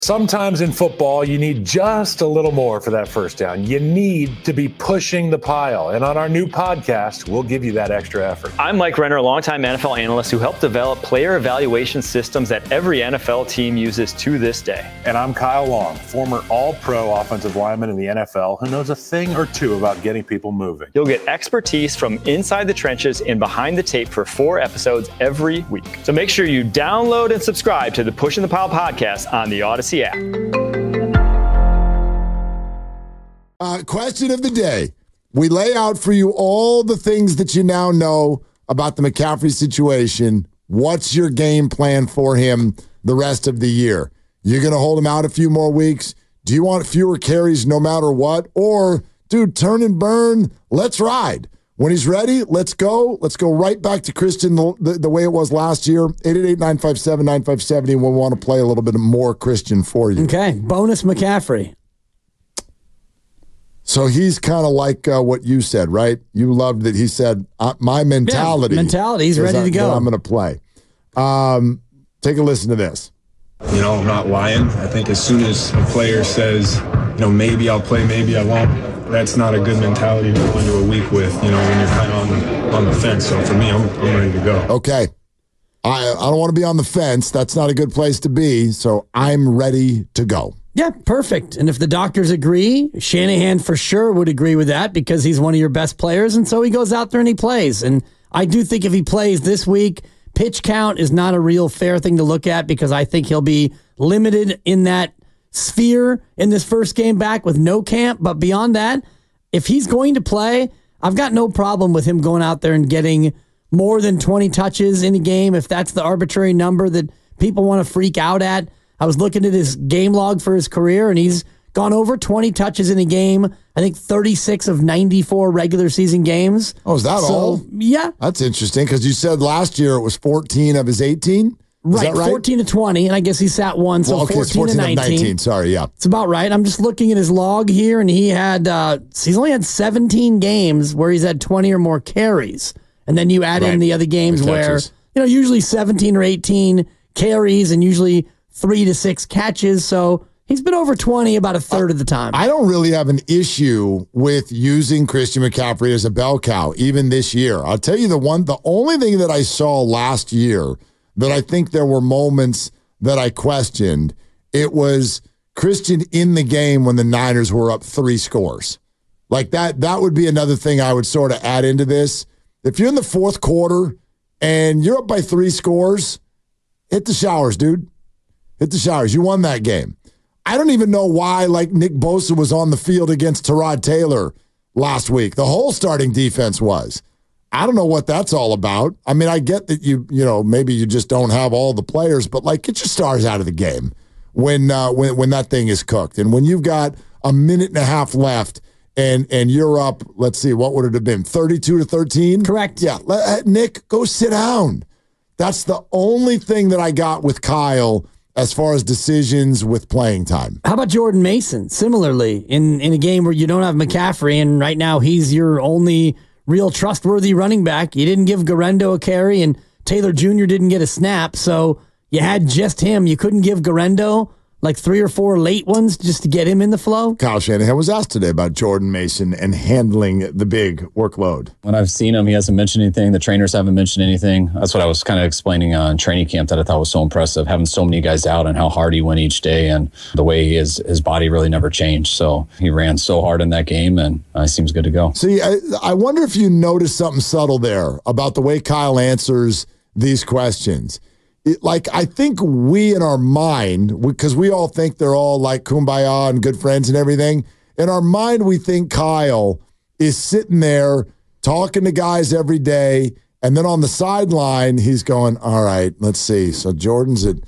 Sometimes in football, you need just a little more for that first down. You need to be pushing the pile. And on our new podcast, we'll give you that extra effort. I'm Mike Renner, a longtime NFL analyst who helped develop player evaluation systems that every NFL team uses to this day. And I'm Kyle Long, former all-pro offensive lineman in the NFL who knows a thing or two about getting people moving. You'll get expertise from inside the trenches and behind the tape for 4 episodes every week. So make sure you download and subscribe to the Pushing the Pile podcast on the Odyssey app. Question of the day. We lay out for you all the things that you now know about the McCaffrey situation. What's your game plan for him the rest of the year? You're going to hold him out a few more weeks? Do you want fewer carries no matter what? Or, dude, turn and burn, let's ride. When he's ready, let's go. Let's go right back to Christian the way it was last year. 888-957-9570, and we'll want to play a little bit more Christian for you. Okay, bonus McCaffrey. So he's kind of like what you said, right? You loved that he said, my mentality. He's ready to go. I'm going to play. Take a listen to this. You know, I'm not lying. I think as soon as a player says, maybe I'll play, maybe I won't, that's not a good mentality to go into a week with, when you're kind of on the fence. So for me, I'm ready to go. Okay. I don't want to be on the fence. That's not a good place to be. So I'm ready to go. Yeah, perfect. And if the doctors agree, Shanahan for sure would agree with that because he's one of your best players. And so he goes out there and he plays. And I do think if he plays this week, pitch count is not a real fair thing to look at because I think he'll be limited in that sphere in this first game back with no camp. But beyond that, if he's going to play, I've got no problem with him going out there and getting more than 20 touches in a game if that's the arbitrary number that people want to freak out at. I was looking at his game log for his career, and he's gone over 20 touches in a game. I think 36 of 94 regular season games. Oh, is that all? Yeah. That's interesting because you said last year it was 14 of his 18? Right, 14 to 20, and I guess he sat one, so 14 to 19. Sorry, yeah. It's about right. I'm just looking at his log here, and he's only had 17 games where he's had 20 or more carries. And then you add in the other games where, usually 17 or 18 carries and usually 3 to 6 catches. So he's been over 20 about a third of the time. I don't really have an issue with using Christian McCaffrey as a bell cow, even this year. I'll tell you the only thing that I saw last year that I think there were moments that I questioned, it was Christian in the game when the Niners were up 3 scores. Like that would be another thing I would sort of add into this. If you're in the fourth quarter and you're up by 3 scores, hit the showers, dude. Hit the showers. You won that game. I don't even know why, Nick Bosa was on the field against Tyrod Taylor last week. The whole starting defense was. I don't know what that's all about. I mean, I get that maybe you just don't have all the players, but get your stars out of the game when that thing is cooked. And when you've got a minute and a half left and you're up, let's see, what would it have been? 32-13? Correct. Yeah. Nick, go sit down. That's the only thing that I got with Kyle as far as decisions with playing time. How about Jordan Mason? Similarly, in a game where you don't have McCaffrey, and right now he's your only real trustworthy running back. You didn't give Garendo a carry, and Taylor Jr. didn't get a snap, so you had just him. You couldn't give Garendo 3 or 4 late ones just to get him in the flow. Kyle Shanahan was asked today about Jordan Mason and handling the big workload. When I've seen him, he hasn't mentioned anything. The trainers haven't mentioned anything. That's what I was kind of explaining on training camp that I thought was so impressive, having so many guys out and how hard he went each day and the way his body really never changed. So he ran so hard in that game, and he seems good to go. See, I wonder if you noticed something subtle there about the way Kyle answers these questions. I think we in our mind, because we all think they're all like kumbaya and good friends and everything, in our mind we think Kyle is sitting there talking to guys every day, and then on the sideline he's going, all right, let's see. So Jordan's at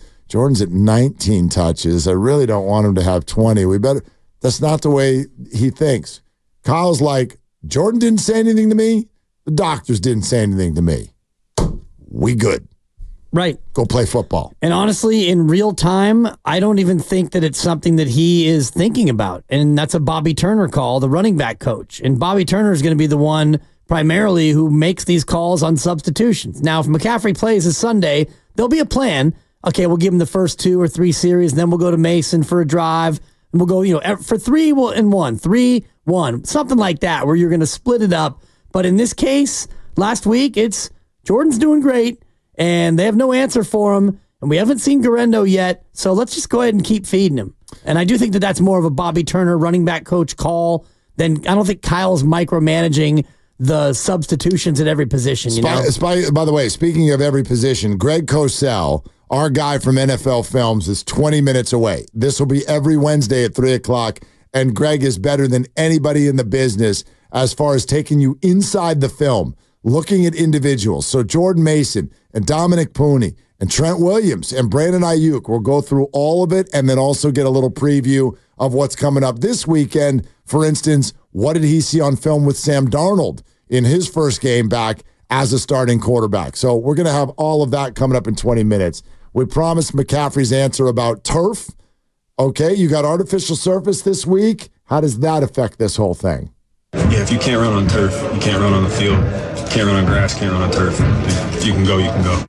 19 touches. I really don't want him to have 20. That's not the way he thinks. Kyle's like, Jordan didn't say anything to me. The doctors didn't say anything to me. We good. Right. Go play football. And honestly, in real time, I don't even think that it's something that he is thinking about. And that's a Bobby Turner call, the running back coach. And Bobby Turner is going to be the one primarily who makes these calls on substitutions. Now, if McCaffrey plays this Sunday, there'll be a plan. okay, we'll give him the first 2 or 3 series, then we'll go to Mason for a drive, and we'll go, for 3-1, 3-1, something like that, where you're going to split it up. But in this case, last week, it's Jordan's doing great, and they have no answer for him, and we haven't seen Guerrero yet, so let's just go ahead and keep feeding him. And I do think that that's more of a Bobby Turner running back coach call than I don't think Kyle's micromanaging the substitutions at every position. By the way, speaking of every position, Greg Cosell, our guy from NFL Films, is 20 minutes away. This will be every Wednesday at 3 o'clock, and Greg is better than anybody in the business as far as taking you inside the film, looking at individuals. So Jordan Mason and Dominic Pooney and Trent Williams and Brandon Ayuk will go through all of it and then also get a little preview of what's coming up this weekend. For instance, what did he see on film with Sam Darnold in his first game back as a starting quarterback? So we're going to have all of that coming up in 20 minutes. We promised McCaffrey's answer about turf. Okay, you got artificial surface this week. How does that affect this whole thing? Yeah, if you can't run on turf, you can't run on the field. Can't run on grass, can't run on turf. If you can go, you can go.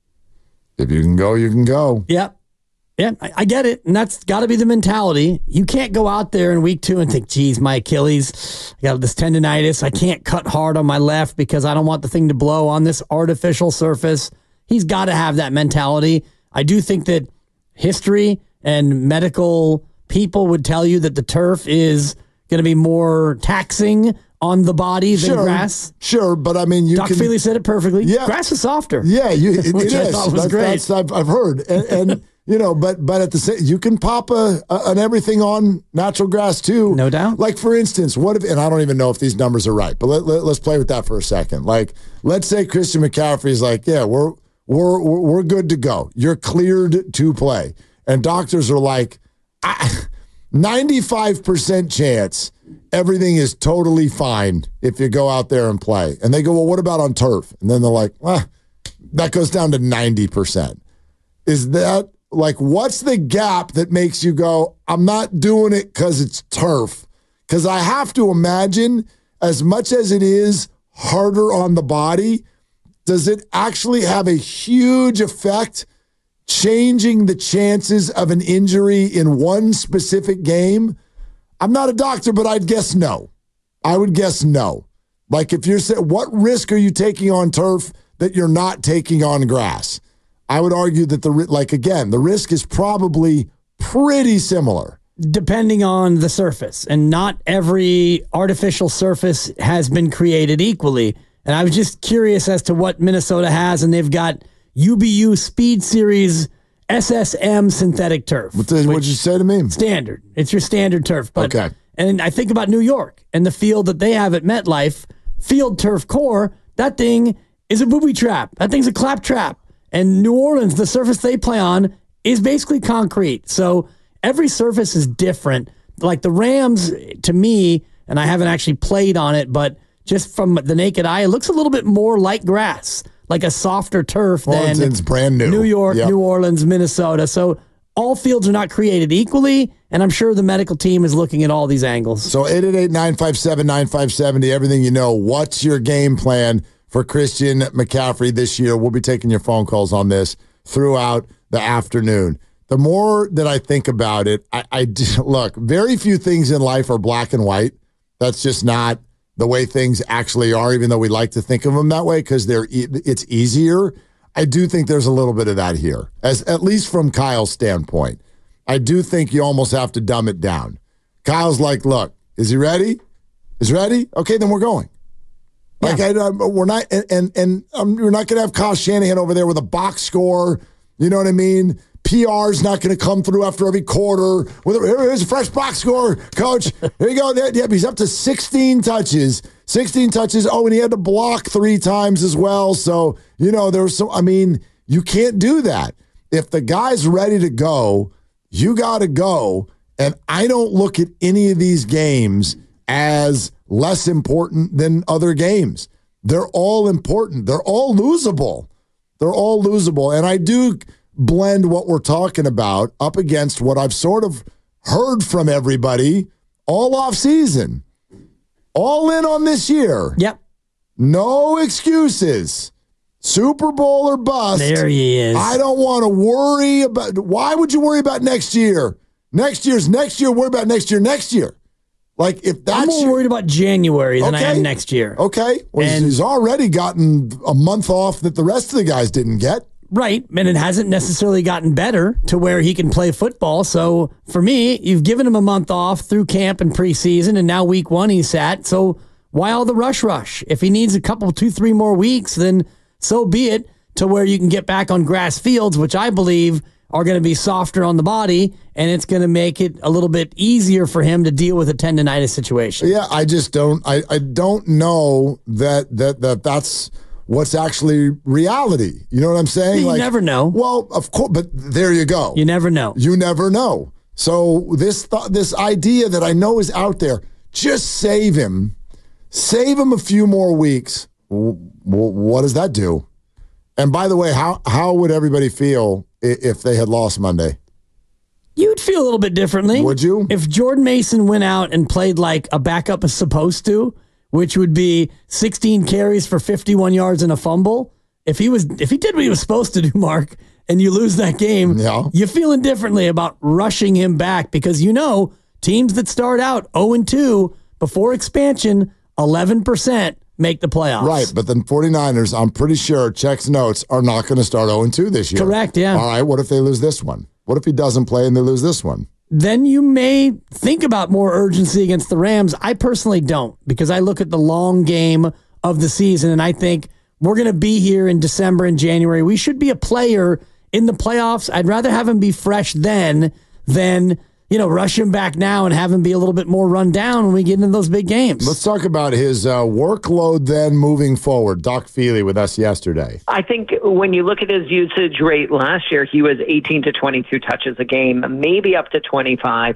If you can go, you can go. Yep. Yeah, I get it. And that's got to be the mentality. You can't go out there in week 2 and think, geez, my Achilles, I got this tendonitis. I can't cut hard on my left because I don't want the thing to blow on this artificial surface. He's got to have that mentality. I do think that history and medical people would tell you that the turf is going to be more taxing on the body than grass. Sure, but I mean, Doc Feely said it perfectly. Yeah. Grass is softer. Yeah, it which is. I thought was great. I've heard. And but at the same, you can pop an everything on natural grass too. No doubt. Like, for instance, what if, and I don't even know if these numbers are right, but let's play with that for a second. Like, let's say Christian McCaffrey's like, yeah, we're good to go. You're cleared to play. And doctors are like, 95% chance everything is totally fine if you go out there and play. And they go, well, what about on turf? And then they're like, that goes down to 90%. Is that, like, what's the gap that makes you go, I'm not doing it because it's turf? Because I have to imagine, as much as it is harder on the body, does it actually have a huge effect changing the chances of an injury in one specific game? I'm not a doctor, but I'd guess no. I would guess no. Like, if you're saying, what risk are you taking on turf that you're not taking on grass? I would argue that the risk is probably pretty similar. Depending on the surface. And not every artificial surface has been created equally. And I was just curious as to what Minnesota has, and they've got UBU Speed Series SSM synthetic turf. What'd you say to me? Standard. It's your standard turf. But, okay. And I think about New York and the field that they have at MetLife, Field Turf Core. That thing is a booby trap. That thing's a clap trap. And New Orleans, the surface they play on, is basically concrete. So every surface is different. Like the Rams, to me, and I haven't actually played on it, but just from the naked eye, it looks a little bit more like grass, like a softer turf than it's brand new. New York, New Orleans, Minnesota. So all fields are not created equally, and I'm sure the medical team is looking at all these angles. So 888-957-9570, everything you know. What's your game plan for Christian McCaffrey this year? We'll be taking your phone calls on this throughout the afternoon. The more that I think about it, look, very few things in life are black and white. That's just not the way things actually are, even though we like to think of them that way because it's easier. I do think there's a little bit of that here, at least from Kyle's standpoint. I do think you almost have to dumb it down. Kyle's like, look, is he ready? Is he ready? Okay, then we're going. Like, we're not, and you're not going to have Kyle Shanahan over there with a box score. You know what I mean? PR's not going to come through after every quarter. Here's a fresh box score, coach. Here you go. Yeah, he's up to 16 touches. 16 touches. Oh, and he had to block 3 times as well. So, there's you can't do that. If the guy's ready to go, you got to go. And I don't look at any of these games as less important than other games. They're all important. They're all losable. And I do blend what we're talking about up against what I've sort of heard from everybody all off season. All in on this year. Yep. No excuses. Super Bowl or bust. There he is. I don't want to worry about. Why would you worry about next year? Next year. Worry about next year. Like if that's I'm more worried about January than I am next year. Okay. Well, he's already gotten a month off that the rest of the guys didn't get. Right. And it hasn't necessarily gotten better to where he can play football. So for me, you've given him a month off through camp and preseason, and now week 1 he's sat. So why all the rush? If he needs a couple, 2-3 more weeks, then so be it, to where you can get back on grass fields, which I believe are going to be softer on the body, and it's going to make it a little bit easier for him to deal with a tendonitis situation. Yeah, I just don't. I don't know that's what's actually reality. You know what I'm saying? You never know. Well, of course, but there you go. You never know. You never know. So this idea that I know is out there, just save him a few more weeks. What does that do? And by the way, how would everybody feel if they had lost Monday? You'd feel a little bit differently. Would you? If Jordan Mason went out and played like a backup is supposed to, which would be 16 carries for 51 yards and a fumble. If he did what he was supposed to do, Mark, and you lose that game, you're feeling differently about rushing him back, because teams that start out 0-2 before expansion, 11% make the playoffs. Right, but the 49ers, I'm pretty sure, checks notes, are not going to start 0-2 this year. Correct, yeah. All right, what if they lose this one? What if he doesn't play and they lose this one? Then you may think about more urgency against the Rams. I personally don't, because I look at the long game of the season, and I think we're going to be here in December and January. We should be a player in the playoffs. I'd rather have him be fresh then than rush him back now and have him be a little bit more run down when we get into those big games. Let's talk about his workload then moving forward. Doc Feely with us yesterday. I think when you look at his usage rate last year, he was 18 to 22 touches a game, maybe up to 25.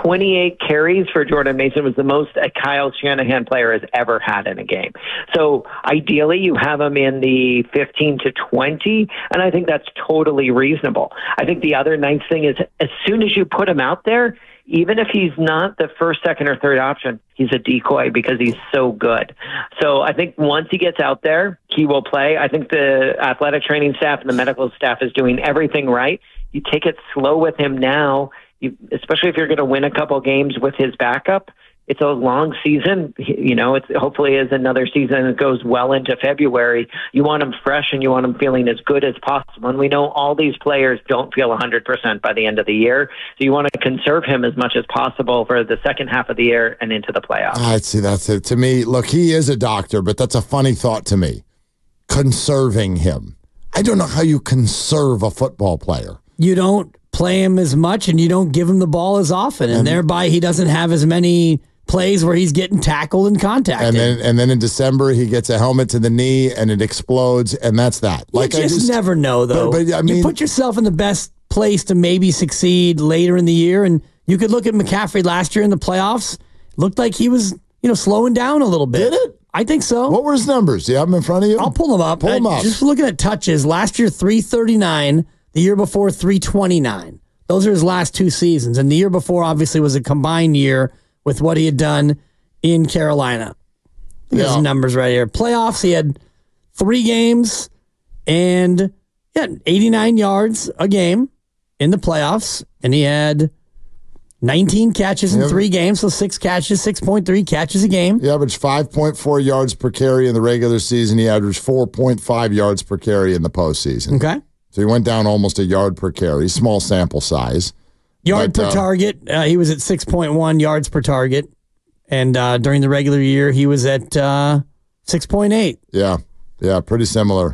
28 carries for Jordan Mason was the most a Kyle Shanahan player has ever had in a game. So ideally, you have him in the 15 to 20, and I think that's totally reasonable. I think the other nice thing is as soon as you put him out there, even if he's not the first, second, or third option, he's a decoy because he's so good. So I think once he gets out there, he will play. I think the athletic training staff and the medical staff is doing everything right. You take it slow with him now, especially if you're going to win a couple games with his backup. It's a long season. It's hopefully is another season that goes well into February. You want him fresh and you want him feeling as good as possible. And we know all these players don't feel 100% by the end of the year. So you want to conserve him as much as possible for the second half of the year and into the playoffs. I'd see that's it. To me, look, he is a doctor, but that's a funny thought to me. Conserving him. I don't know how you conserve a football player. You don't play him as much and you don't give him the ball as often. And thereby he doesn't have as many plays where he's getting tackled and contacted. And then in December he gets a helmet to the knee and it explodes, and that's that. You just never know, though. But I mean, you put yourself in the best place to maybe succeed later in the year, and you could look at McCaffrey last year in the playoffs. Looked like he was, slowing down a little bit. Did it? I think so. What were his numbers? Do you have them in front of you? I'll pull them up. Pull them up. Just looking at touches, last year 339, the year before 329. Those are his last two seasons. And the year before, obviously, was a combined year with what he had done in Carolina. There's his numbers right here. Playoffs, he had 3 games and 89 yards a game in the playoffs. And he had 19 catches in 3 games, so 6 catches, 6.3 catches a game. He averaged 5.4 yards per carry in the regular season. He averaged 4.5 yards per carry in the postseason. Okay. So he went down almost a yard per carry. Small sample size. Yard per target, he was at 6.1 yards per target. And during the regular year, he was at 6.8. Yeah, pretty similar.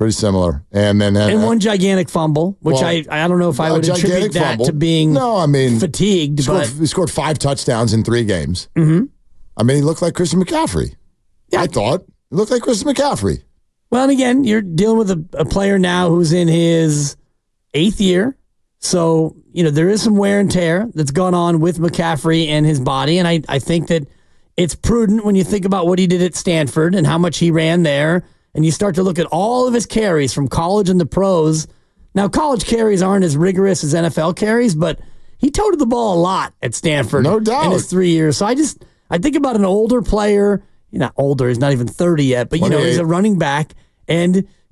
And then one gigantic fumble, which I don't know if I would attribute that to being fatigued. He scored 5 touchdowns in 3 games. Mm-hmm. I mean, he looked like Christian McCaffrey. Yeah. I thought. He looked like Christian McCaffrey. Well, and again, you're dealing with a player now who's in his 8th year. So, there is some wear and tear that's gone on with McCaffrey and his body. And I think that it's prudent when you think about what he did at Stanford and how much he ran there. And you start to look at all of his carries from college and the pros. Now, college carries aren't as rigorous as NFL carries, but he toted the ball a lot at Stanford. No doubt. In his 3 years. So I think about an older player. Not older, he's not even 30 yet, but, he's a running back. And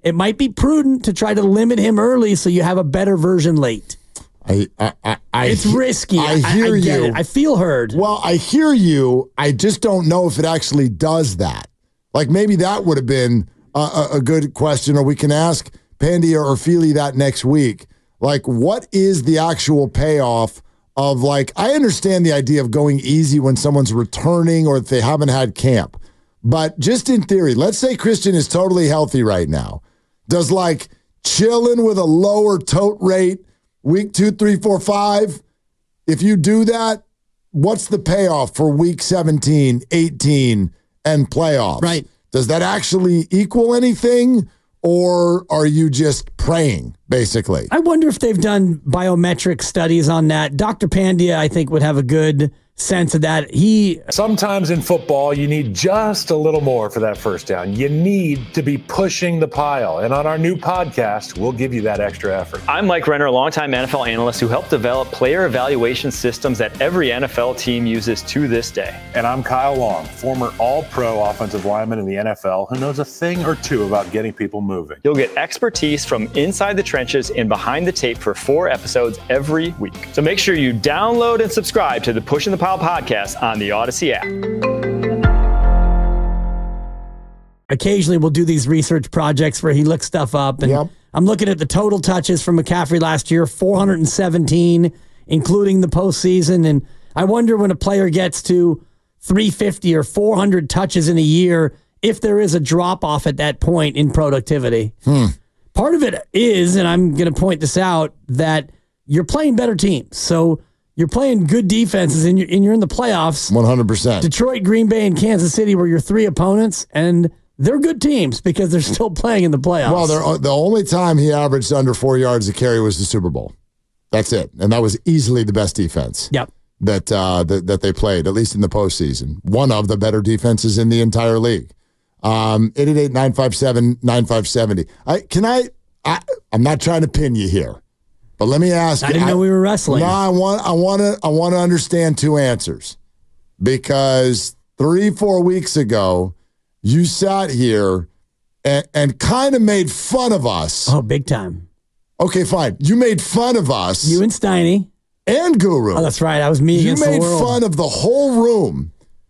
it might be prudent to try to limit him early so you have a better version late. It's risky. I hear get you. It. I feel heard. Well, I hear you. I just don't know if it actually does that. Like maybe that would have been a good question, or we can ask Pandya or Feely that next week. Like, what is the actual payoff of, like, I understand the idea of going easy when someone's returning or if they haven't had camp. But just in theory, let's say Christian is totally healthy right now. Does, like, chilling with a lower tote rate week 2, 3, 4, 5, if you do that, what's the payoff for week 17, 18, and playoffs? Right. Does that actually equal anything, or are you just praying, basically? I wonder if they've done biometric studies on that. Dr. Pandya, I think, would have a good sense of that. Sometimes in football, you need just a little more for that first down. You need to be pushing the pile. And on our new podcast, we'll give you that extra effort. I'm Mike Renner, a longtime NFL analyst who helped develop player evaluation systems that every NFL team uses to this day. And I'm Kyle Long, former all-pro offensive lineman in the NFL who knows a thing or two about getting people moving. You'll get expertise from inside the trenches and behind the tape for 4 episodes every week. So make sure you download and subscribe to the Pushing the Pile podcast on the Odyssey app. Occasionally we'll do these research projects where he looks stuff up. And I'm looking at the total touches from McCaffrey last year, 417, including the postseason. And I wonder when a player gets to 350 or 400 touches in a year, if there is a drop-off at that point in productivity. Part of it is, and I'm going to point this out, that you're playing better teams. So you're playing good defenses, and you're in the playoffs. 100%. Detroit, Green Bay, and Kansas City were your 3 opponents, and they're good teams because they're still playing in the playoffs. Well, the only time he averaged under 4 yards a carry was the Super Bowl. That's it. And that was easily the best defense that they played, at least in the postseason. One of the better defenses in the entire league. 888-957-9570. I'm not trying to pin you here. But let me ask you. I didn't know we were wrestling. No, I want to understand 2 answers. Because 3-4 weeks ago, you sat here and kind of made fun of us. Oh, big time. Okay, fine. You made fun of us. You and Steiny. And Guru. Oh, that's right. I was me against the world. You made fun of the whole room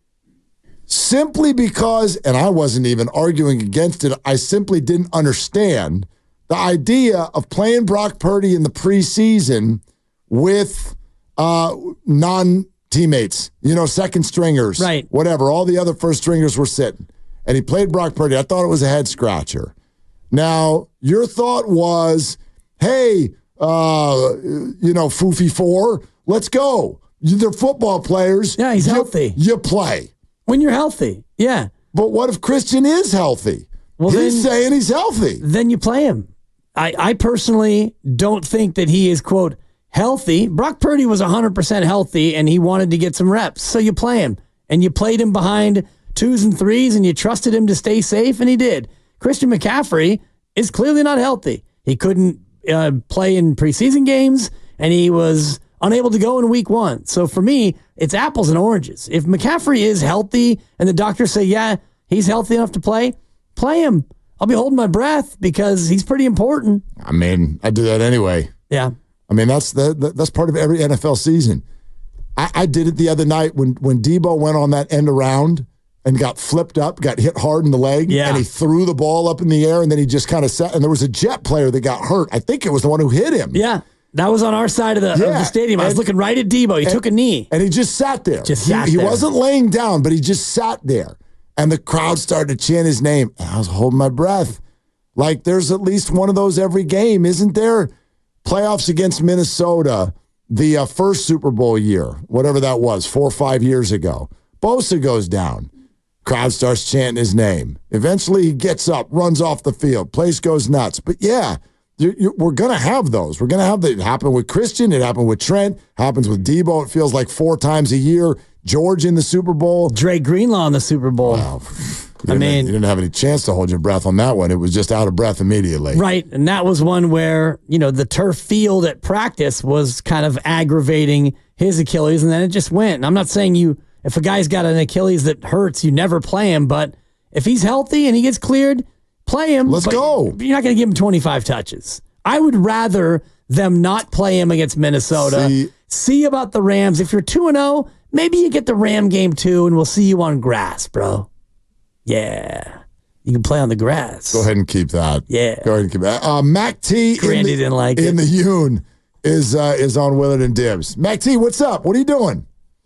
simply because, and I wasn't even arguing against it, I simply didn't understand the idea of playing Brock Purdy in the preseason with non-teammates, second stringers, right? Whatever. All the other first stringers were sitting. And he played Brock Purdy. I thought it was a head scratcher. Now, your thought was, hey, Foofy 4, let's go. They're football players. Yeah, he's healthy. You play. When you're healthy, yeah. But what if Christian is healthy? Well, he's saying he's healthy. Then you play him. I personally don't think that he is, quote, healthy. Brock Purdy was 100% healthy, and he wanted to get some reps. So you play him. And you played him behind 2s and 3s, and you trusted him to stay safe, and he did. Christian McCaffrey is clearly not healthy. He couldn't play in preseason games, and he was unable to go in week 1. So for me, it's apples and oranges. If McCaffrey is healthy and the doctors say, yeah, he's healthy enough to play him. I'll be holding my breath because he's pretty important. I mean, I do that anyway. Yeah. I mean, that's part of every NFL season. I did it the other night when Debo went on that end around and got flipped up, got hit hard in the leg, and he threw the ball up in the air, and then he just kind of sat, and there was a Jet player that got hurt. I think it was the one who hit him. Yeah. That was on our side of the stadium. I was looking right at Debo. He took a knee. And he just sat there. He wasn't laying down, but he just sat there. And the crowd started to chant his name. And I was holding my breath. Like, there's at least one of those every game, isn't there? Playoffs against Minnesota, the first Super Bowl year, whatever that was, 4 or 5 years ago. Bosa goes down. Crowd starts chanting his name. Eventually, he gets up, runs off the field. Place goes nuts. But, yeah, we're going to have those. We're going to have that. It happened with Christian. It happened with Trent. Happens with Debo. It feels like 4 times a year. George in the Super Bowl. Dre Greenlaw in the Super Bowl. Wow. You didn't have any chance to hold your breath on that one. It was just out of breath immediately. Right. And that was one where, the turf field at practice was kind of aggravating his Achilles, and then it just went. And I'm not saying if a guy's got an Achilles that hurts, you never play him. But if he's healthy and he gets cleared, Play him. Let's go. You're not going to give him 25 touches. I would rather them not play him against Minnesota. See about the Rams. If you're 2-0, maybe you get the Ram game too, and we'll see you on grass, bro. Yeah. You can play on the grass. Go ahead and keep that. Yeah. Go ahead and keep that. Mac T Grandy didn't like it. In the Yoon is on Willard and Dibs. Mac T, what's up? What are you doing?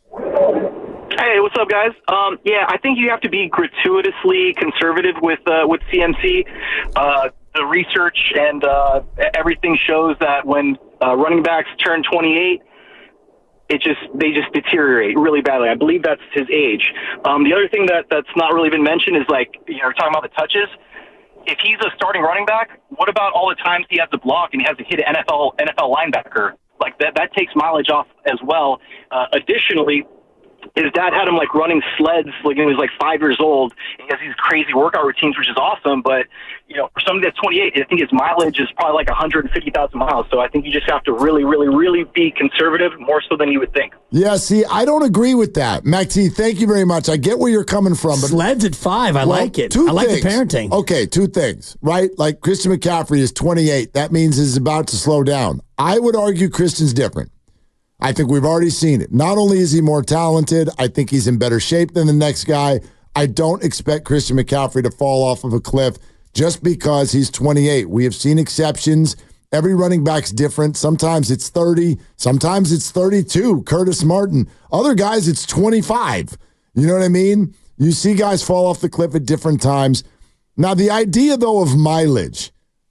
Hey, what's up, guys? I think you have to be gratuitously conservative with CMC. The research and everything shows that when running backs turn 28, they just deteriorate really badly. I believe that's his age. The other thing that's not really been mentioned is, like, we're talking about the touches. If he's a starting running back, what about all the times he has to block and he has to hit an NFL linebacker? Like that takes mileage off as well. Additionally, his dad had him running sleds when he was 5 years old. He has these crazy workout routines, which is awesome. But for somebody that's 28, I think his mileage is probably 150,000 miles. So I think you just have to really, really, really be conservative, more so than you would think. Yeah, see, I don't agree with that. Mac T, thank you very much. I get where you're coming from. But sleds at 5, I like it. I like the parenting. Okay, two things, right? Like Christian McCaffrey is 28. That means he's about to slow down. I would argue Christian's different. I think we've already seen it. Not only is he more talented, I think he's in better shape than the next guy. I don't expect Christian McCaffrey to fall off of a cliff just because he's 28. We have seen exceptions. Every running back's different. Sometimes it's 30. Sometimes it's 32. Curtis Martin. Other guys, it's 25. You know what I mean? You see guys fall off the cliff at different times. Now, the idea, though, of mileage,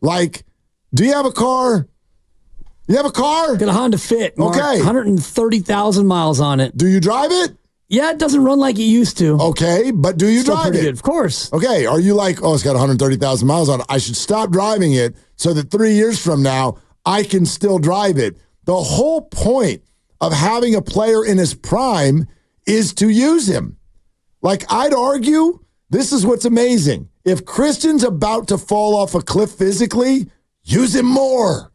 do you have a car? You have a car? Got a Honda Fit. Mark. Okay. 130,000 miles on it. Do you drive it? Yeah, it doesn't run like it used to. Okay, but do you Still drive pretty it? good, of course. Okay, are you it's got 130,000 miles on it. I should stop driving it so that 3 years from now, I can still drive it. The whole point of having a player in his prime is to use him. I'd argue, this is what's amazing. If Christian's about to fall off a cliff physically, use him more.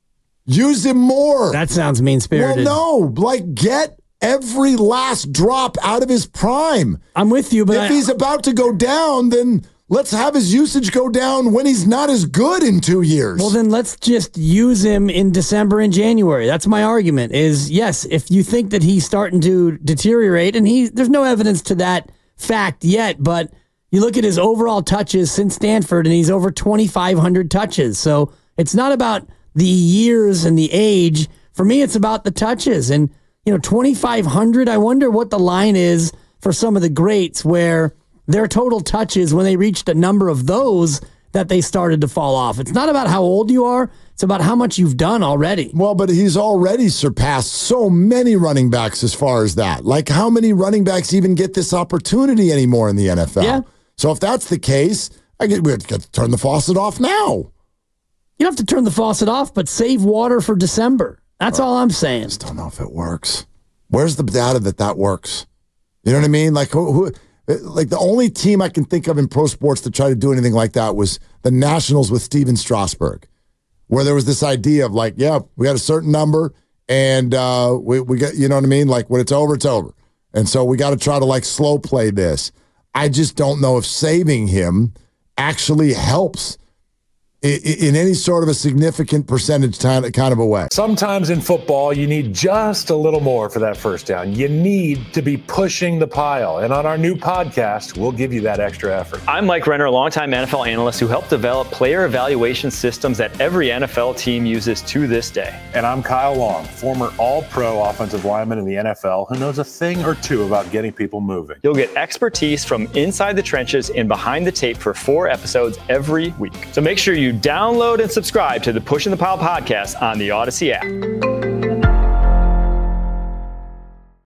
Use him more. That sounds mean-spirited. Well, no. Get every last drop out of his prime. I'm with you, but if he's about to go down, then let's have his usage go down when he's not as good in 2 years. Well, then let's just use him in December and January. That's my argument is, yes, if you think that he's starting to deteriorate, and there's no evidence to that fact yet, but you look at his overall touches since Stanford, and he's over 2,500 touches. So it's not about the years and the age. For me, it's about the touches. And, 2,500, I wonder what the line is for some of the greats where their total touches, when they reached a number of those, that they started to fall off. It's not about how old you are. It's about how much you've done already. Well, but he's already surpassed so many running backs as far as that. How many running backs even get this opportunity anymore in the NFL? Yeah. So if that's the case, we have to turn the faucet off now. You don't have to turn the faucet off, but save water for December. That's all I'm saying. I just don't know if it works. Where's the data that works? You know what I mean? The only team I can think of in pro sports to try to do anything like that was the Nationals with Steven Strasburg, where there was this idea of we got a certain number and we got, you know what I mean? When it's over, it's over. And so we got to try to slow play this. I just don't know if saving him actually helps in any sort of a significant percentage kind of a way. Sometimes in football, you need just a little more for that first down. You need to be pushing the pile. And on our new podcast, we'll give you that extra effort. I'm Mike Renner, a longtime NFL analyst who helped develop player evaluation systems that every NFL team uses to this day. And I'm Kyle Long, former all-pro offensive lineman in the NFL who knows a thing or two about getting people moving. You'll get expertise from inside the trenches and behind the tape for 4 episodes every week. So make sure you download and subscribe to the Pushing the Pile podcast on the Odyssey app.